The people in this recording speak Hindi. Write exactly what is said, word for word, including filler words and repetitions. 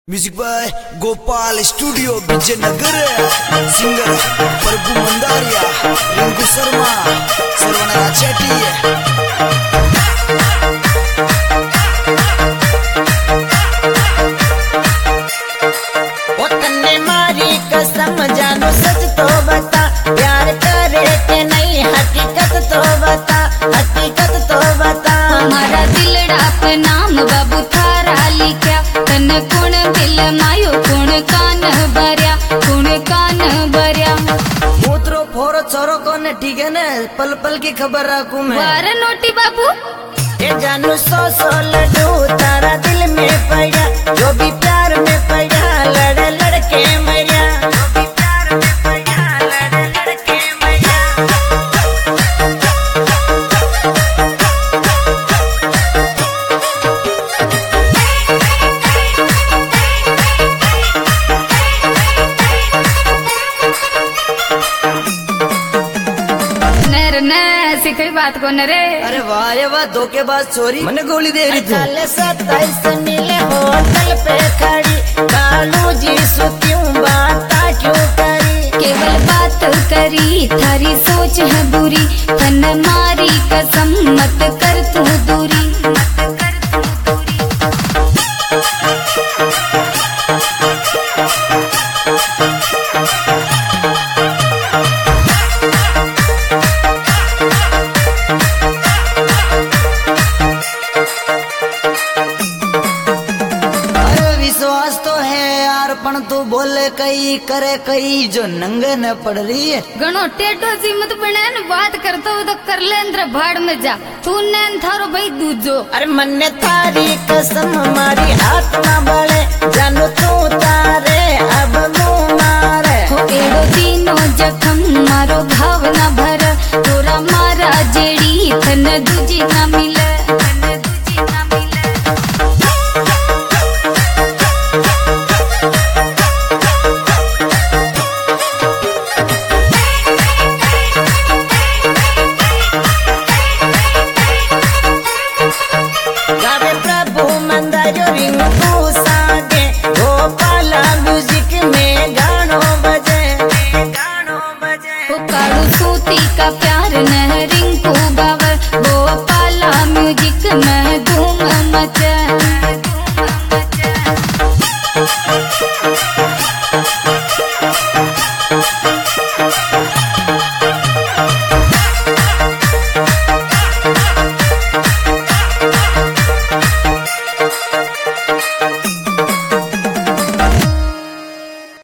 Music by Gopal studio Vijaynagar. Singer Prabhu Mandariya, Rinku Sharma, सर्वनरा चेटी। मारी कसम जानू सच तो बता, प्यार करे के नहीं हकीकत तो बता, हकीकत तो बता। हमारा दिलड़ा पे नाम बाबू थारा लिखा, तन कुण दिल मायो कुण कान भरिया, कुण कान भरिया। मूत्रो फोरो छोरो कोने ठीक है न, पल पल की खबर रखूं मैं। वार नोटी बाबू ये जानू सौ सौ लड्डू तारा दिल में पड़ा, जो भी प्यार में पड़ा लड़ लड़के मरिया, जो भी प्यार में पड़ा लड़ लड़के मरिया। नर न सिखई बात को नरे। अरे वाह ये वाह धोखेबाज छोरी, मैंने गोली दे रही थी। साले सत्ताईस मिले होटल पे खड़ी, कालू जी सु क्यों बात क्यों करी। केवल बात करी थारी सोच है बुरी, तन मारी कसम मत कर तू दूरी, मत कर तू विश्वास तो है यार, पण तू बोले कई करे कई जो नंगे न पड़ रही है। गणो टेढ़ो जी मत बने न, बात करतो हो तो कर ले अंदर भाड़ में जा, तू नैन थारो भाई दूजो। अरे मन्ने थारी कसम मारी हाथ ना बढ़े, जानू तू तारे अब मुँह मारे। हो एड़ो दीनो जखम मारो घाव ना भर, तोरा मारा जेड़ी थन दूजी ना मिल।